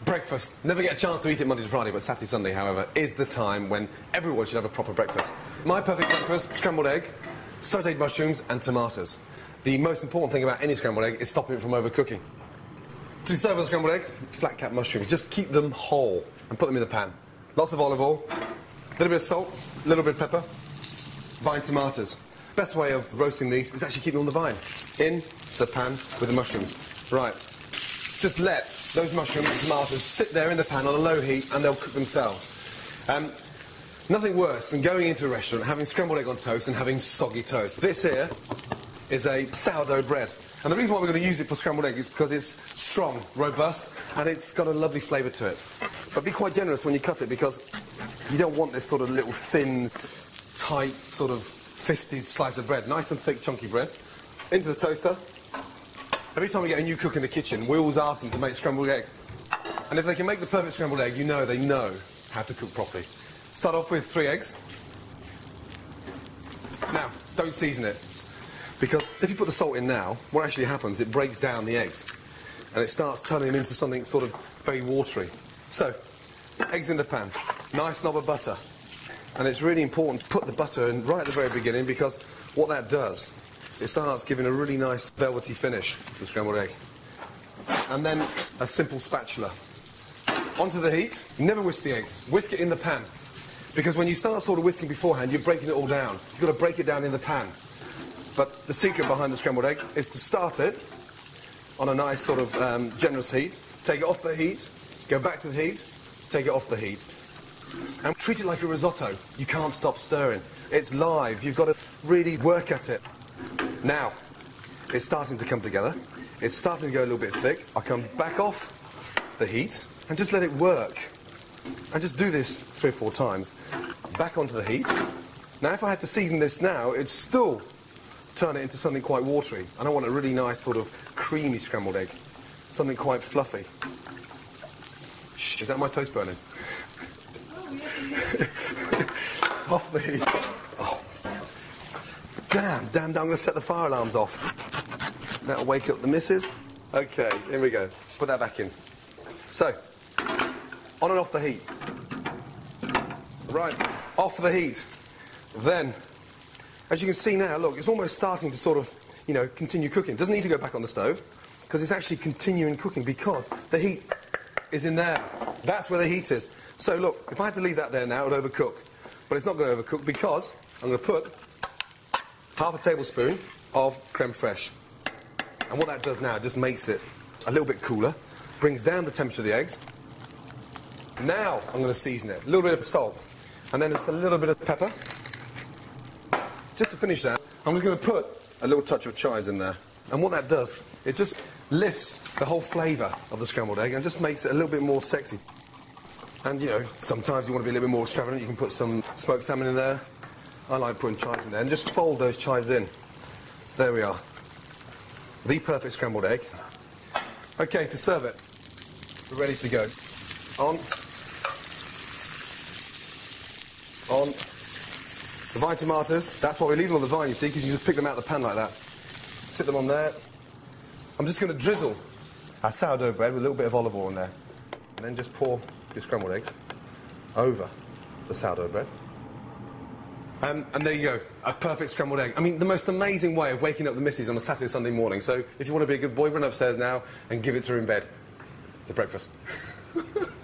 Breakfast. Never get a chance to eat it Monday to Friday, but Saturday, Sunday, however, is the time when everyone should have a proper breakfast. My perfect breakfast, scrambled egg, sautéed mushrooms and tomatoes. The most important thing about any scrambled egg is stopping it from overcooking. To serve with a scrambled egg, flat cap mushrooms. Just keep them whole and put them in the pan. Lots of olive oil, a little bit of salt, a little bit of pepper, vine tomatoes. Best way of roasting these is actually keeping them on the vine. In the pan with the mushrooms. Right. Just let those mushrooms and tomatoes sit there in the pan on a low heat and they'll cook themselves. Nothing worse than going into a restaurant, having scrambled egg on toast and having soggy toast. This here is a sourdough bread. And the reason why we're going to use it for scrambled egg is because it's strong, robust, and it's got a lovely flavour to it. But be quite generous when you cut it because you don't want this sort of little thin, tight, sort of fisted slice of bread. Nice and thick, chunky bread. Into the toaster. Every time we get a new cook in the kitchen, we always ask them to make scrambled egg. And if they can make the perfect scrambled egg, you know they know how to cook properly. Start off with 3 eggs. Now, don't season it. Because if you put the salt in now, what actually happens, it breaks down the eggs. And it starts turning them into something sort of very watery. So, eggs in the pan. Nice knob of butter. And it's really important to put the butter in right at the very beginning because what that does, it starts giving a really nice velvety finish to the scrambled egg. And then a simple spatula. Onto the heat. Never whisk the egg. Whisk it in the pan. Because when you start sort of whisking beforehand, you're breaking it all down. You've got to break it down in the pan. But the secret behind the scrambled egg is to start it on a nice sort of generous heat, take it off the heat, go back to the heat, take it off the heat. And treat it like a risotto. You can't stop stirring. It's live. You've got to really work at it. Now, it's starting to come together. It's starting to go a little bit thick. I come back off the heat and just let it work. And just do this 3 or 4 times. Back onto the heat. Now, if I had to season this now, it'd still turn it into something quite watery. And I want a really nice sort of creamy scrambled egg. Something quite fluffy. Shh, is that my toast burning? Off the heat. Oh. Damn, I'm going to set the fire alarms off. That'll wake up the missus. OK, here we go. Put that back in. So, on and off the heat. Right, off the heat. Then, as you can see now, look, it's almost starting to sort of, you know, continue cooking. It doesn't need to go back on the stove, because it's actually continuing cooking, because the heat is in there. That's where the heat is. So, look, if I had to leave that there now, it would overcook. But it's not going to overcook, because I'm going to put half a tablespoon of creme fraiche. And what that does now, just makes it a little bit cooler, brings down the temperature of the eggs. Now I'm going to season it. A little bit of salt. And then just a little bit of pepper. Just to finish that, I'm just going to put a little touch of chives in there. And what that does, it just lifts the whole flavour of the scrambled egg and just makes it a little bit more sexy. And, you know, sometimes you want to be a little bit more extravagant. You can put some smoked salmon in there. I like putting chives in there. And just fold those chives in. There we are. The perfect scrambled egg. OK, to serve it. We're ready to go. On. The vine tomatoes, that's why we leave them on the vine, you see, because you just pick them out of the pan like that. Sit them on there. I'm just going to drizzle our sourdough bread with a little bit of olive oil in there. And then just pour your scrambled eggs over the sourdough bread. And there you go, a perfect scrambled egg. I mean, the most amazing way of waking up the missus on a Saturday, Sunday morning. So if you want to be a good boy, run upstairs now and give it to her in bed. The breakfast.